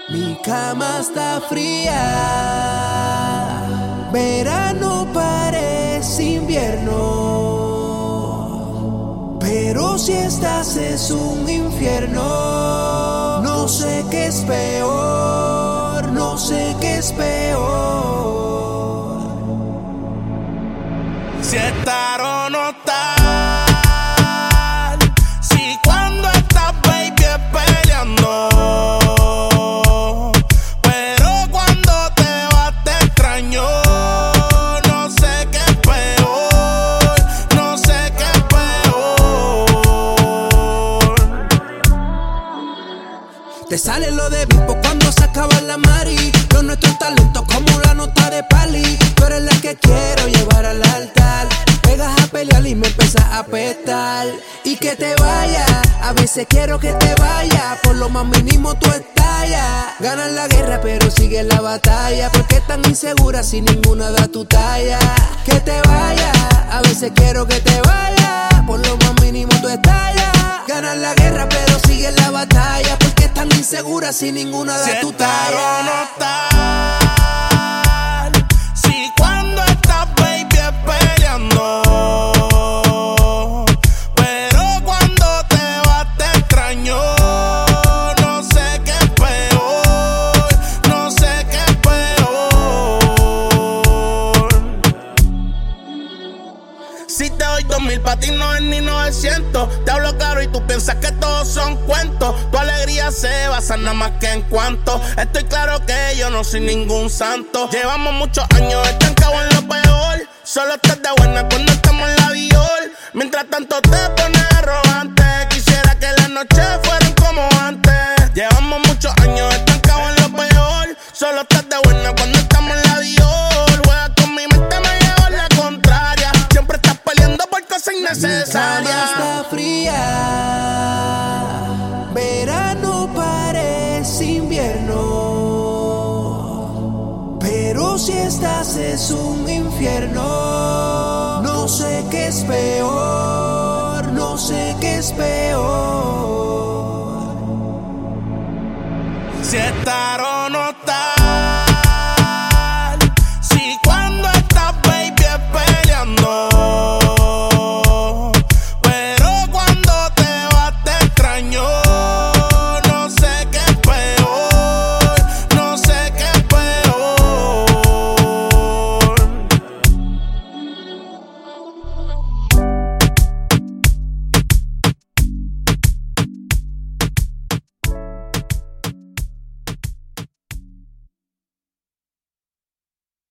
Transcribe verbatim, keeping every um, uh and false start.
Mi cama está fría, verano parece invierno, pero si estás es un infierno. No sé qué es peor, no sé qué es peor. Si estar o no estar. Te sale lo de Bispo cuando se acaba la mari. Lo nuestro es talento como la nota de Pali. Tú eres la que quiero llevar al altar. Pegas a pelear y me empiezas a petar. Y que te vaya, a veces quiero que te vaya. Por lo más mínimo tú estallas. Ganas la guerra pero sigue la batalla. Porque tan insegura si ninguna da tu talla. Que te vaya, a veces quiero que te vaya. Por lo más mínimo tú estallas. Ganas la guerra pero sigue la batalla. Porque tan insegura si ninguna da Si tu estar talla. o no estar. Si cuando estás, baby, es peleando. Pero cuando te vas te extraño. No sé qué es peor, no sé qué es peor. Si te doy dos mil, pa' ti no es ni novecientos. Te hablo claro y tú piensas que todos son cuentos. Tu alegría se basa nada más que en cuanto. Estoy claro que yo no soy ningún santo. Llevamos muchos años estancados en lo peor. Solo estás de buena cuando estamos en la Dior. Mientras tanto te pones arrogante. Quisiera que las noches fueran como antes. Llevamos muchos años estancados en lo peor. Solo estás de buena cuando estamos en la Dior. Juega con mi mente, me lleva la contraria. Siempre estás peleando por cosas innecesarias. Mi cama está fría, verano parece invierno, pero si estás es un infierno. No sé qué es peor, no sé qué es peor.